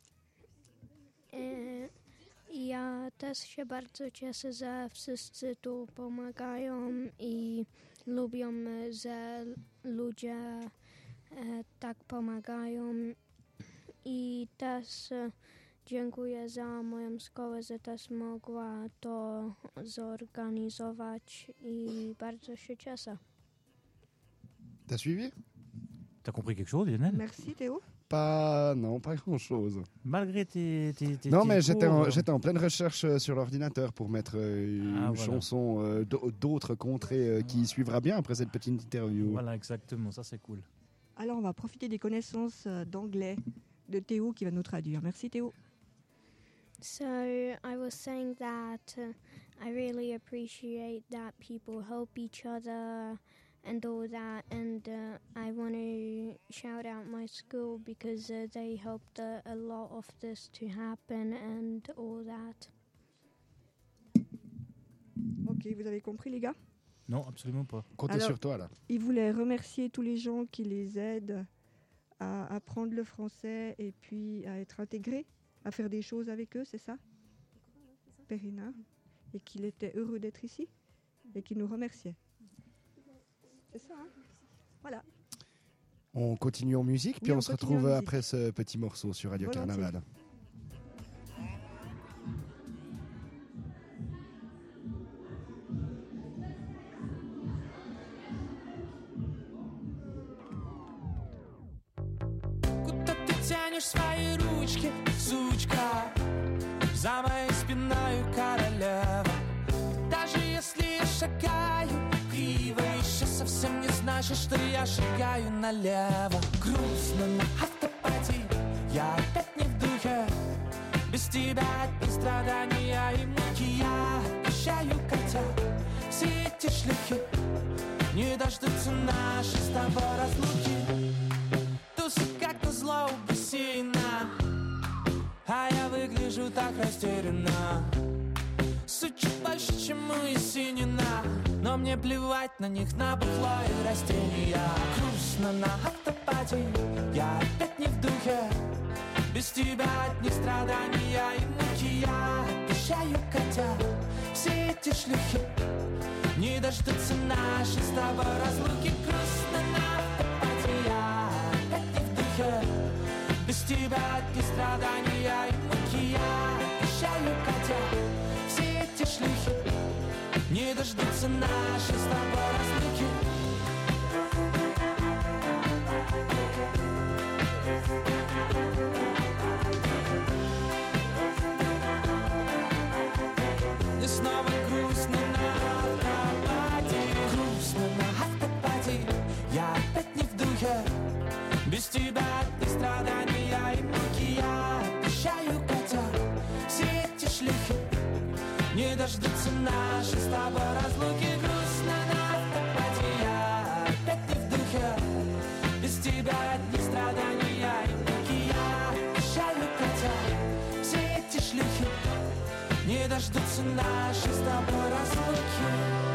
Ja też się bardzo cieszę, że wszyscy tu pomagają i lubią, że ludzie tak pomagają. I też dziękuję za moją szkołę, że też mogła to zorganizować i bardzo się cieszę. T'as suivi? T'as compris quelque chose, Lionel? Merci Théo. Pas grand-chose. Malgré tes Non, mais cours, j'étais en pleine recherche sur l'ordinateur pour mettre une voilà. chanson d'autres contrées qui suivra bien après cette petite interview. Voilà, exactement, ça c'est cool. Alors on va profiter des connaissances d'anglais de Théo qui va nous traduire. Merci Théo. So I was saying that I really appreciate that people help each other and all that, and I want to shout out my school because they helped a lot of this to happen and all that. Ok, vous avez compris les gars? Non, absolument pas. Comptez sur toi là. Il voulait remercier tous les gens qui les aident à apprendre le français et puis à être intégrés, à faire des choses avec eux, c'est ça? Perrina. Et qu'il était heureux d'être ici et qu'il nous remerciait. C'est ça, hein? Voilà. On continue en musique, puis Oui, on on se continue en retrouve musique. après ce petit morceau sur Radio Volontiers. Carnaval. Куда ты тянешь свои ручки, сучка? За моей спиной королева. И даже если я шагаю криво, еще совсем не значит, что я шагаю налево. Грустно на автопате, я опять не в духе. Без тебя одни страдания и муки. Я обещаю, Катя, все эти шлюхи не дождутся нашей с тобой разлуки. Тусы как назло у бассейна, а я выгляжу так растерянно. Сучек больше, чем у Есенина, но мне плевать на них, на бухло и растения. Грустно на автопате, я опять не в духе. Без тебя одни страдания и муки. Я обещаю, Катя, все эти шлюхи не дождутся нашей с тобой разлуки. Грустно на автопате, я опять не в духе. Без тебя одни страдания и муки. Я обещаю, Катя, все эти шлюхи не дождутся нашей с тобой разлуки. И снова грустно на автопате. Грустно на автопате, я опять не в духе. Без тебя одни страдания и муки. Я обещаю, Катя, все эти шлюхи не дождутся нашей с тобой разлуки. Грустно на автопате, я опять не в духе. Без тебя одни страдания и муки. Я обещаю, Катя, все эти шлюхи не дождутся нашей с тобой разлуки.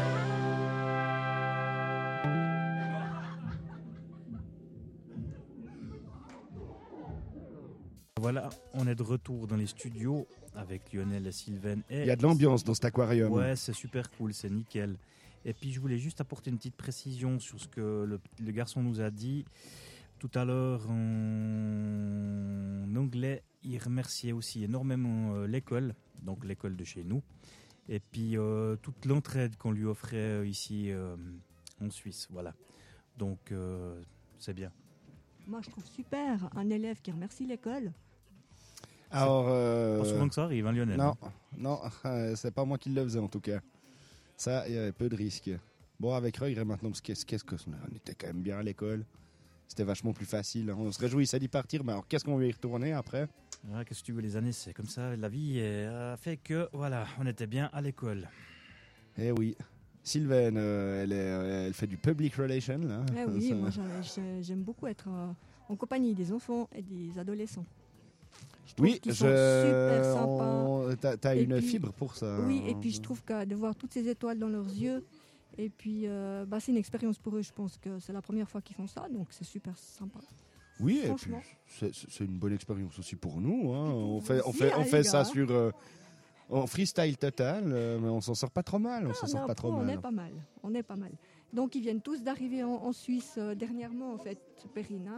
Voilà, on est de retour dans les studios avec Lionel et Sylvain. Il y a de l'ambiance dans cet aquarium. Ouais, c'est super cool, c'est nickel. Et puis je voulais juste apporter une petite précision sur ce que le garçon nous a dit. Tout à l'heure, en anglais, il remerciait aussi énormément l'école, donc l'école de chez nous. Et puis toute l'entraide qu'on lui offrait ici en Suisse, voilà. Donc c'est bien. Moi je trouve super un élève qui remercie l'école. Alors, Pas souvent que ça arrive, hein, Lionel. Non, c'est pas moi qui le faisais en tout cas. Ça, il y avait peu de risques. Bon, avec regret maintenant, parce qu'est-ce que on était quand même bien à l'école. C'était vachement plus facile. On se réjouissait d'y partir, mais alors qu'est-ce qu'on veut y retourner après? Ouais, qu'est-ce que tu veux, les années, c'est comme ça. La vie a fait que, voilà, on était bien à l'école. Eh oui. Sylvaine, elle fait du public relation, là. Eh oui, Ça- moi j'aime beaucoup être en compagnie des enfants et des adolescents. Je trouve Oui, qu'ils sont super sympas. T'as Et une puis- fibre pour ça. Oui, et puis je trouve que de voir toutes ces étoiles dans leurs yeux, et puis c'est une expérience pour eux. Je pense que c'est la première fois qu'ils font ça, donc c'est super sympa. Oui, et puis Franchement. c'est une bonne expérience aussi pour nous. Hein. On vous fait, aussi, hein, les ça gars. sur en freestyle total, mais on s'en sort pas trop mal. On s'en sort pas trop On mal. est pas mal. On est pas mal. Donc ils viennent tous d'arriver en Suisse dernièrement, en fait, Perrina.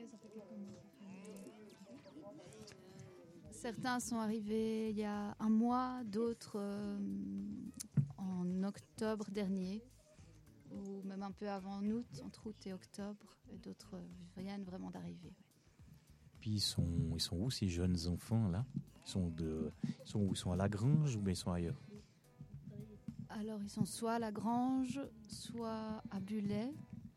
Certains sont arrivés il y a un mois, d'autres en octobre dernier. ou même un peu avant août, entre août et octobre, et d'autres viennent vraiment d'arriver. Ouais. Puis ils sont où ces jeunes enfants là? Ils sont où? Ils sont à la Grange ou bien ils sont ailleurs? Alors ils sont soit à la Grange, soit à Bullet,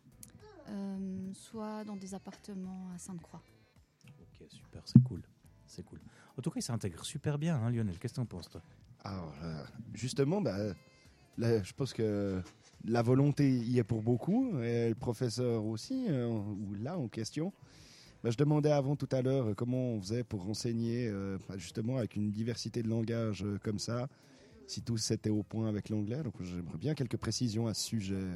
soit dans des appartements à Sainte-Croix. Ok, super, c'est cool. C'est cool. En tout cas, ils s'intègrent super bien, hein, Lionel. Qu'est-ce que t'en penses, toi? Alors, justement, là, je pense que la volonté y est pour beaucoup, et le professeur aussi, ou là en question. Je demandais avant tout à l'heure comment on faisait pour enseigner, justement, avec une diversité de langage comme ça, si tous étaient au point avec l'anglais. Donc, j'aimerais bien quelques précisions à ce sujet.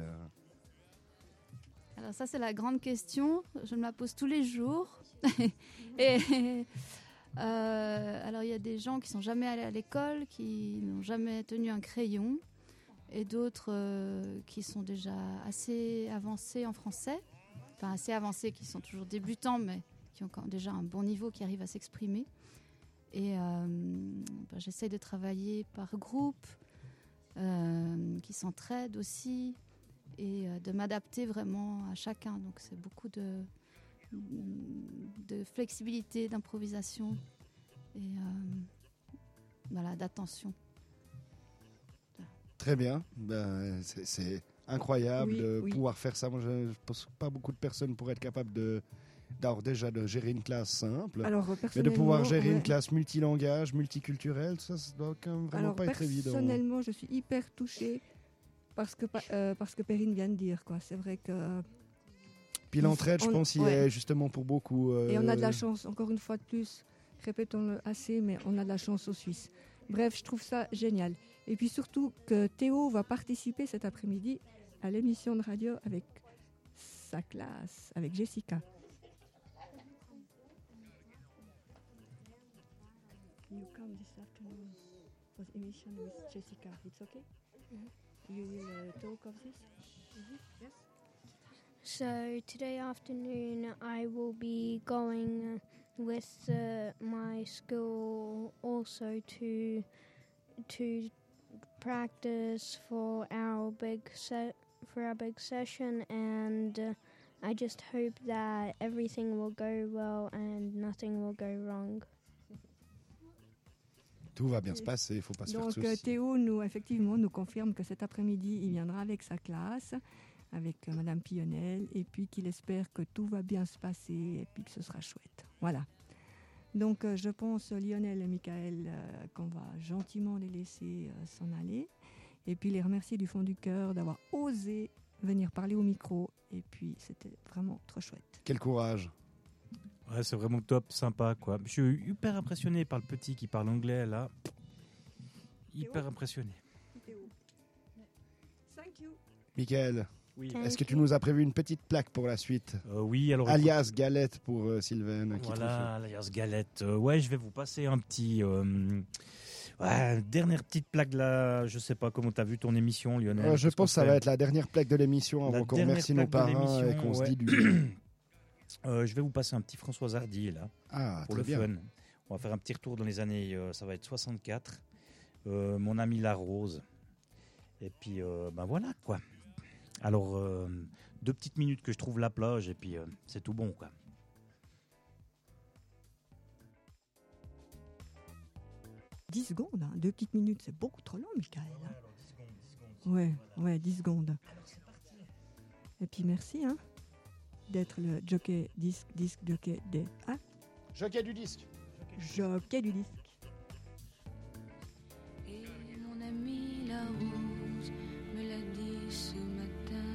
Alors ça, c'est la grande question. Je me la pose tous les jours. Et alors, il y a des gens qui sont jamais allés à l'école, qui n'ont jamais tenu un crayon, et d'autres qui sont déjà assez avancés en français. Enfin, assez avancés, qui sont toujours débutants, mais qui ont déjà un bon niveau, qui arrivent à s'exprimer. Et j'essaie de travailler par groupe, qui s'entraident aussi, et de m'adapter vraiment à chacun. Donc c'est beaucoup de flexibilité, d'improvisation et d'attention. Très bien, c'est incroyable de pouvoir faire ça. Moi, je pense que pas beaucoup de personnes pourraient être capables de gérer une classe simple, mais de pouvoir gérer une classe multilangage, multiculturelle, ça doit quand même vraiment pas être évident. Personnellement, je suis hyper touchée parce que Perrine vient de dire, quoi. C'est vrai que... Puis l'entraide, je pense, il est justement pour beaucoup... Et on a de la chance, encore une fois de plus, répétons-le assez, mais on a de la chance aux Suisses. Bref, je trouve ça génial. Et puis surtout que Théo va participer cet après-midi à l'émission de radio avec sa classe, avec Jessica. You come this afternoon for the emission with Jessica. It's okay? Mm-hmm. You will talk of this? Mm-hmm. Yes. So today afternoon I will be going with my school also to practice for our big session, and I just hope that everything will go well and nothing will go wrong. Tout va bien se passer, il ne faut pas se faire de soucis. Donc Théo nous confirme que cet après-midi, il viendra avec sa classe, avec Madame Pionnel, et puis qu'il espère que tout va bien se passer et puis que ce sera chouette. Voilà. Donc je pense, Lionel et Michael, qu'on va gentiment les laisser s'en aller, et puis les remercier du fond du cœur d'avoir osé venir parler au micro, et puis c'était vraiment trop chouette. Quel courage! Ouais, c'est vraiment top, sympa, quoi. Je suis hyper impressionné par le petit qui parle anglais, là. Hyper impressionné. Thank you. Michael, oui. Est-ce que tu nous as prévu une petite plaque pour la suite? Oui, alors... Alias Galette pour Sylvain. Voilà, alias Galette. Ouais, je vais vous passer un petit... dernière petite plaque là. Je sais pas comment tu as vu ton émission, Lionel. Je pense que ça va être la dernière plaque de l'émission avant qu'on remercie nos parents et qu'on se dilue. Je vais vous passer un petit François Hardy là, pour le bien. fun. On va faire un petit retour dans les années, ça va être 64. Mon ami La Rose. Et puis, voilà quoi. Alors, 2 petites minutes que je trouve la plage et puis c'est tout bon quoi. « 10 secondes, hein. 2 petites minutes, c'est beaucoup trop long, Michael. Hein. Ouais, 10 secondes. Et puis merci, hein, d'être le jockey disque jockey des... Hein, jockey du disque. Jockey du disque. Et mon ami La Rose me l'a dit ce matin.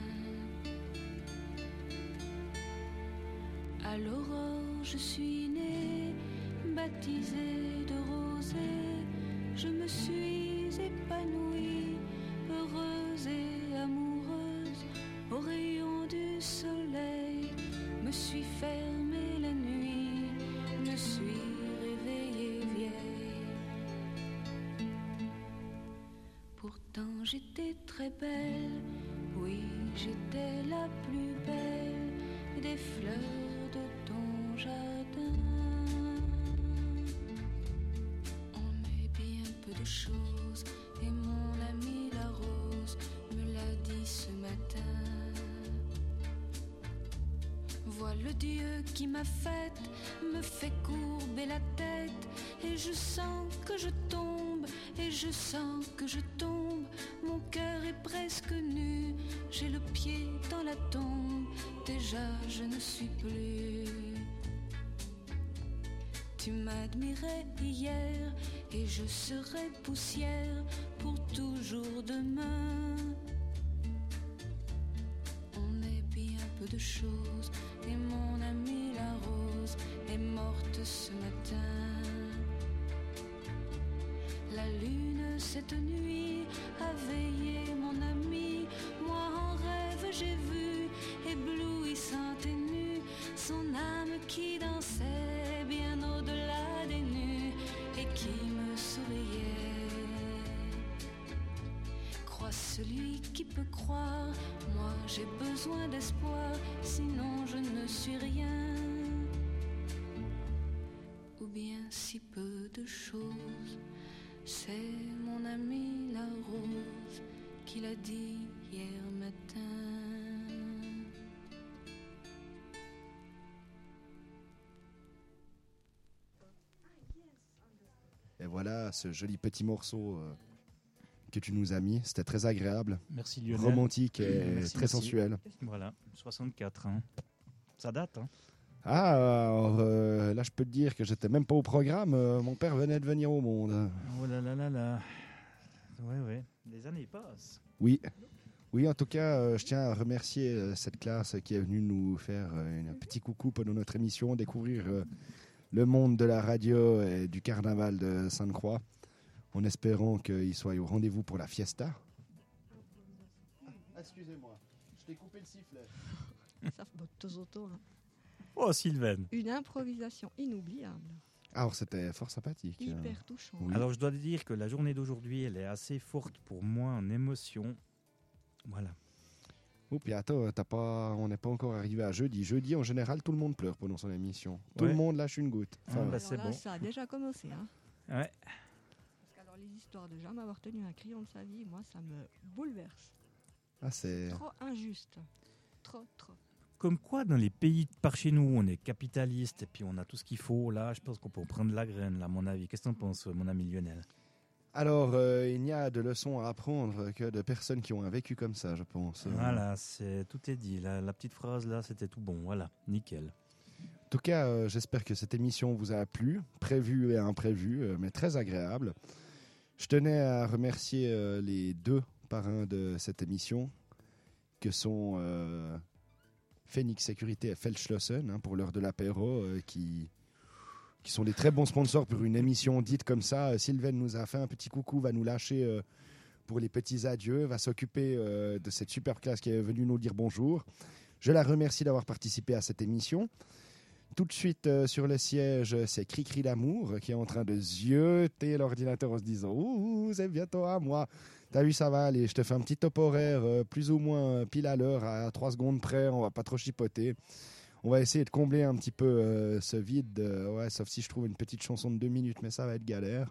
À l'aurore, je suis née, baptisée de rosée. Je me suis épanouie, heureuse et amoureuse. Au rayon du soleil, me suis fermée la nuit, me suis réveillée vieille. Pourtant j'étais très belle, oui j'étais la plus belle des fleurs de ton jardin. On est bien peu de choses et mon ami La Rose me l'a dit ce matin. le Dieu qui m'a faite me fait courber la tête. Et je sens que je tombe, et je sens que je tombe. Mon cœur est presque nu, j'ai le pied dans la tombe. Déjà je ne suis plus. Tu m'admirais hier, et je serai poussière pour toujours demain. On est bien peu de choses, et mon amie la rose est morte ce matin. La lune cette nuit a veillé mon ami. Moi en rêve j'ai vu, éblouissante et nue, son âme qui dansait bien au-delà des nues et qui me souriait. Crois celui qui peut croire, moi j'ai besoin d'espoir, sinon je ne suis rien. Ou bien si peu de choses. C'est mon ami la rose qui l'a dit hier matin. Et voilà ce joli petit morceau que tu nous as mis. C'était très agréable. Merci Lionel. Romantique et Merci, très merci. sensuel. Voilà, 64. Hein. Ça date. Hein. Ah, alors, là je peux te dire que j'étais même pas au programme. Mon père venait de venir au monde. Oh là là là là. Ouais. Les années passent. Oui. Oui, en tout cas, je tiens à remercier cette classe qui est venue nous faire un petit coucou pendant notre émission, découvrir le monde de la radio et du carnaval de Sainte-Croix, en espérant qu'ils soient au rendez-vous pour la fiesta. Ah, excusez-moi, je t'ai coupé le sifflet. Ça fait de temps en temps. Hein. Oh, Sylvain. Une improvisation inoubliable. Alors, c'était fort sympathique. Hyper touchant. Oui. Alors, je dois te dire que la journée d'aujourd'hui, elle est assez forte pour moi en émotion. Voilà. Oh, puis attends, on n'est pas encore arrivé à jeudi. Jeudi, en général, tout le monde pleure pendant son émission. Tout le monde lâche une goutte. Enfin, bah, c'est là, bon. ça a déjà commencé. Hein. Ouais. Parce qu'alors, les histoires de jamais avoir tenu un crayon de sa vie, moi, ça me bouleverse. Ah, c'est... Trop injuste. Trop. Comme quoi, dans les pays par chez nous, on est capitaliste et puis on a tout ce qu'il faut. Là, je pense qu'on peut en prendre la graine, là, à mon avis. Qu'est-ce que t'en penses, mon ami Lionel? Alors, il n'y a de leçons à apprendre que de personnes qui ont un vécu comme ça, je pense. Voilà, tout est dit. La petite phrase, là, c'était tout bon. Voilà, nickel. En tout cas, j'espère que cette émission vous a plu, prévue et imprévue, mais très agréable. Je tenais à remercier les deux parrains de cette émission, que sont Phoenix Sécurité et Feldschlossen, pour l'heure de l'apéro, qui sont des très bons sponsors pour une émission dite comme ça. Sylvain nous a fait un petit coucou, va nous lâcher pour les petits adieux, va s'occuper de cette super classe qui est venue nous dire bonjour. Je la remercie d'avoir participé à cette émission. Tout de suite sur le siège, c'est Cricri d'amour qui est en train de zioter l'ordinateur en se disant « Ouh, c'est bientôt à moi !» T'as vu, ça va aller, je te fais un petit top horaire plus ou moins pile à l'heure, à 3 secondes près, on va pas trop chipoter. On va essayer de combler un petit peu ce vide, sauf si je trouve une petite chanson de 2 minutes, mais ça va être galère.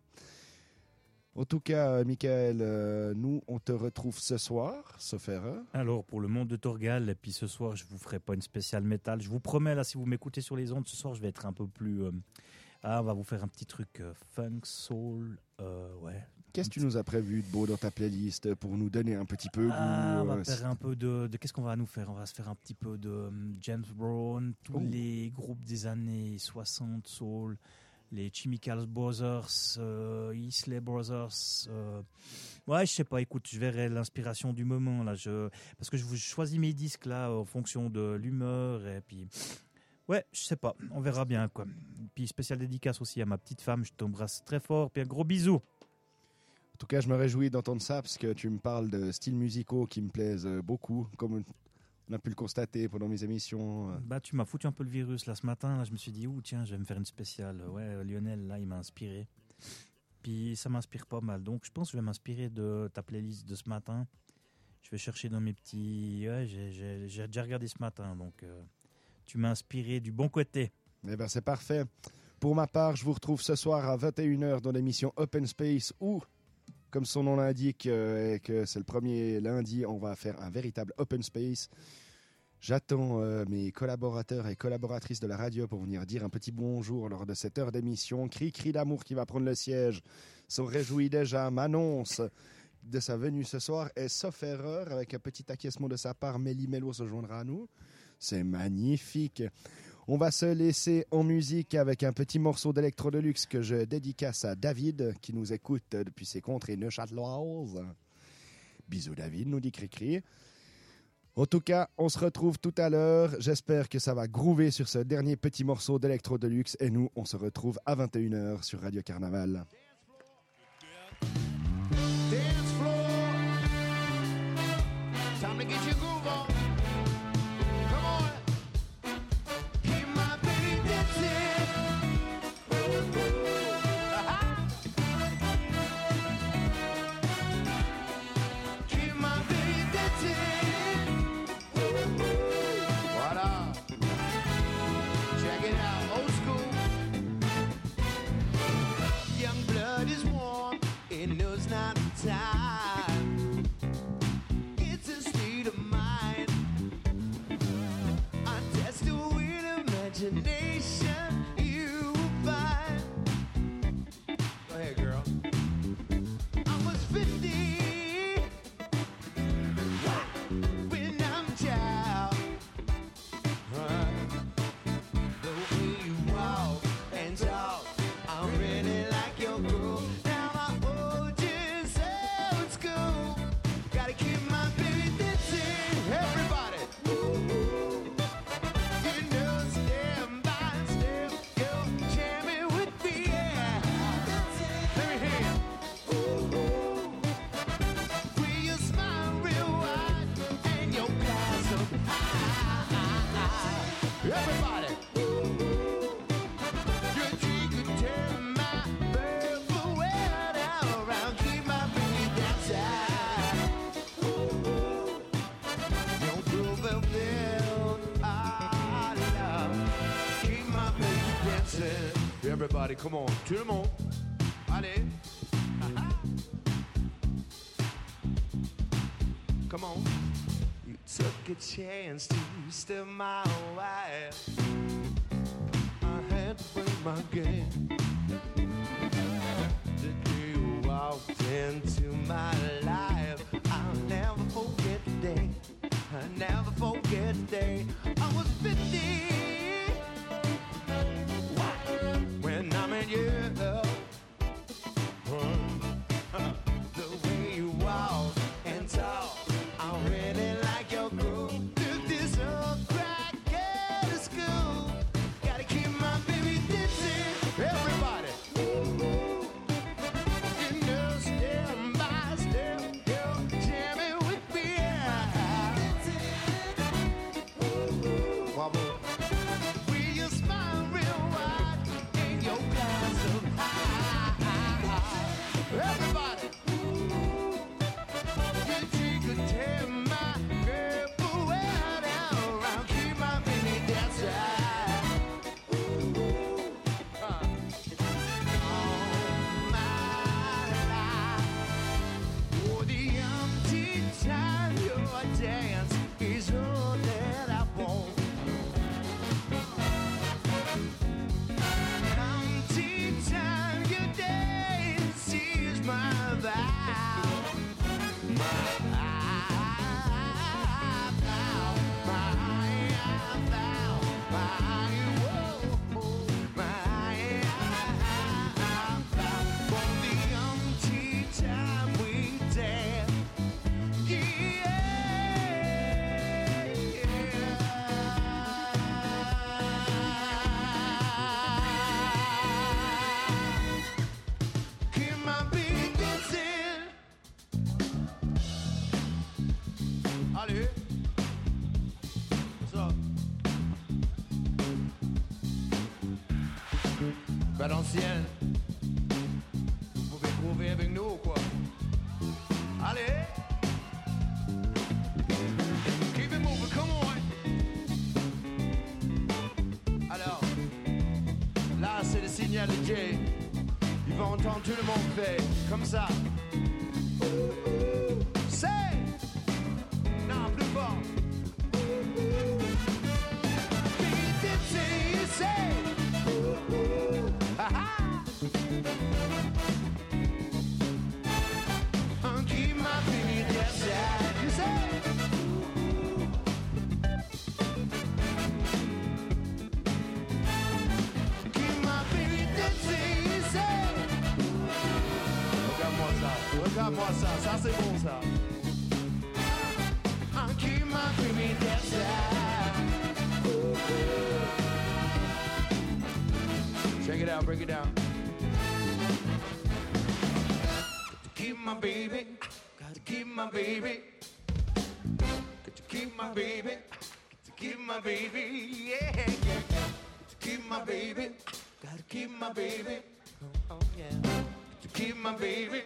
En tout cas, Michael, nous, on te retrouve ce soir, sauf erreur. Alors, pour le monde de Torgal, et puis ce soir, je vous ferai pas une spéciale métal. Je vous promets, là, si vous m'écoutez sur les ondes, ce soir, je vais être un peu plus... on va vous faire un petit truc funk, soul, ouais. Qu'est-ce que tu nous as prévu de beau dans ta playlist pour nous donner un petit peu goût on va faire un peu de qu'est-ce qu'on va nous faire? On va se faire un petit peu de James Brown, tous les groupes des années 60 soul, les Chemical Brothers, Isley Brothers. Ouais, je sais pas. Écoute, je verrai l'inspiration du moment là. Parce que je choisis mes disques là en fonction de l'humeur et puis. Ouais, je sais pas. On verra bien quoi. Puis spécial dédicace aussi à ma petite femme. Je t'embrasse très fort. Puis un gros bisou. En tout cas, je me réjouis d'entendre ça parce que tu me parles de styles musicaux qui me plaisent beaucoup, comme on a pu le constater pendant mes émissions. Bah, tu m'as foutu un peu le virus là ce matin. Là, je me suis dit, tiens, je vais me faire une spéciale. Ouais, Lionel, là, il m'a inspiré. Puis ça m'inspire pas mal. Donc, je pense que je vais m'inspirer de ta playlist de ce matin. Je vais chercher dans mes petits... Ouais, j'ai déjà regardé ce matin. Donc, tu m'as inspiré du bon côté. Eh ben, c'est parfait. Pour ma part, je vous retrouve ce soir à 21h dans l'émission Open Space où... Comme son nom l'indique, et que c'est le premier lundi, on va faire un véritable open space. J'attends mes collaborateurs et collaboratrices de la radio pour venir dire un petit bonjour lors de cette heure d'émission. Cri d'amour qui va prendre le siège se réjouit déjà, m'annonce de sa venue ce soir et sauf erreur, avec un petit acquiescement de sa part, Mélie Mello se joindra à nous. C'est magnifique. On va se laisser en musique avec un petit morceau d'électro de luxe que je dédicace à David qui nous écoute depuis ses contrées neuchâteloises. Bisous David, nous dit Cricri. En tout cas, on se retrouve tout à l'heure. J'espère que ça va groover sur ce dernier petit morceau d'électro de luxe et nous, on se retrouve à 21h sur Radio Carnaval. Dance floor. Time to get your groove on. Come on. Keep my baby dancing. Keep my baby dancing. Voilà. Check it out, old school. Young blood is warm. It knows not the time. It's a state of mind. I test it with imagination. You will find. Go ahead, girl. I was 50 when I'm a child. The way you walk and talk, I really like your groove. Everybody, your tree could tear my bird away down around, keep my baby dancing. Don't fulfill our love, keep my baby dancing. Everybody, come on, tout le monde, allez. Come on. You took a chance to steal my wife. I had to play my game. The day you walked into my life, I'll never forget the day. I'll never forget the day. I was 50 when I met you. The way you walk and talk, I really like your groove. Took this old crack out of school. Gotta keep my baby dancing. Everybody, you know, step by step, you're jamming with me. Wobble. Will you smile real wide in your glass of high? Everybody. Allez. Ça. Ben l'ancienne. Vous pouvez trouver avec nous ou quoi? Allez. Keep it moving, come on. Alors, là c'est le signal de Jay. Il va entendre tout le monde faire comme ça. C'est. Non, plus fort. moi ça c'est bon ça. I'll keep my baby dancing. Check it out, break it down. Keep my baby, gotta keep my baby. Got to keep my baby, to keep my baby, yeah, yeah. To keep my baby, gotta keep my baby. Oh yeah. To keep my baby.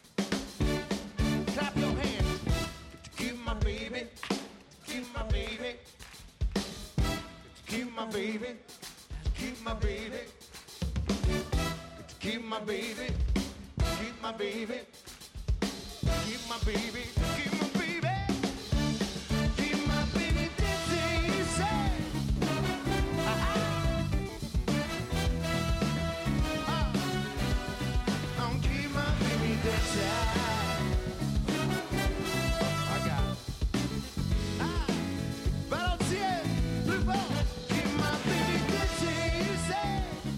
Clap your hands. To keep my baby, to keep my baby. To keep my baby, to keep my baby. To keep my baby, keep my baby. Keep my baby, keep my baby. Keep my baby dancing, you say. I'll keep my baby dancing. I got it. Valentier, plus fort. Keep my baby dancing, you say.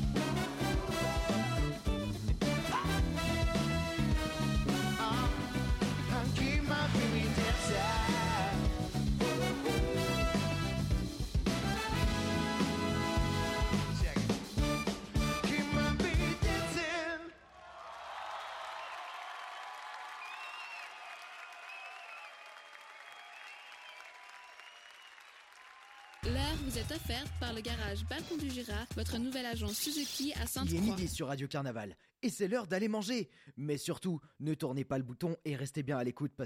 I'll keep my baby dancing. Check it. Keep my baby dancing. L'heure vous est offerte par le garage Balcon du Jura, votre nouvelle agence Suzuki à Il est Sainte-Croix. midi sur Radio Carnaval et c'est l'heure d'aller manger. Mais surtout, ne tournez pas le bouton et restez bien à l'écoute parce